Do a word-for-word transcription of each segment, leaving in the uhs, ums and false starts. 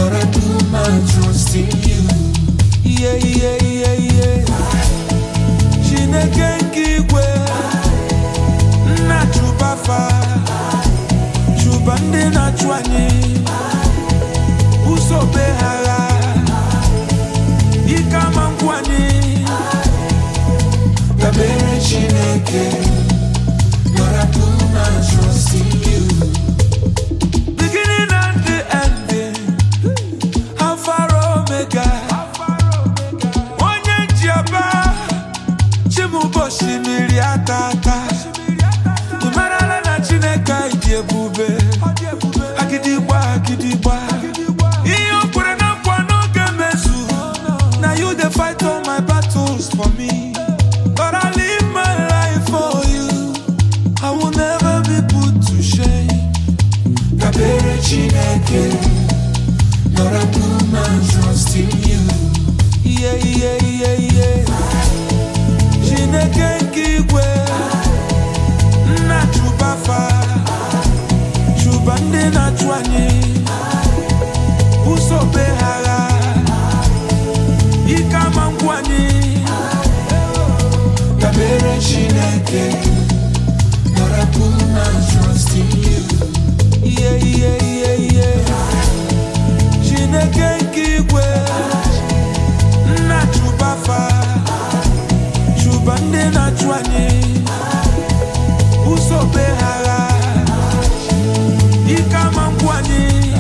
Lord, I put my trust in you. Yeah, yeah, yeah, yeah. Chineke nkigwe na chubafa chuba ndị na-achụ anyị usobe hala ikama ngwa anyị Dabere Chineke, Lord, I put my trust in you. beginning and the ending, Alpha Omega. Onye njiaba chimuboshi miri atata imarala na Chineke ịdị ebube agidigba agidigba ihe o kwere na nkwa n'oge mezu. Now you dey fight all my battles for me. But I live my life for you. I will never be put to shame. Dabere Chineke, Lord, I put my trust in you. Yeah, yeah, yeah, yeah. Chineke nkigwe na chubafa chuba ndị na-achụ anyị usobe hala ikama ngwa anyị. Dabere Chineke, Lord, I put my trust in you. Yeah, yeah, yeah, yeah. Chineke nkigwe na chubafa chuba ndị na-achụ anyị usobe hala ikama ngwa anyị.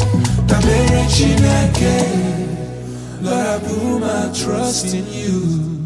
Dabere Chineke, Lord, I put my trust in you.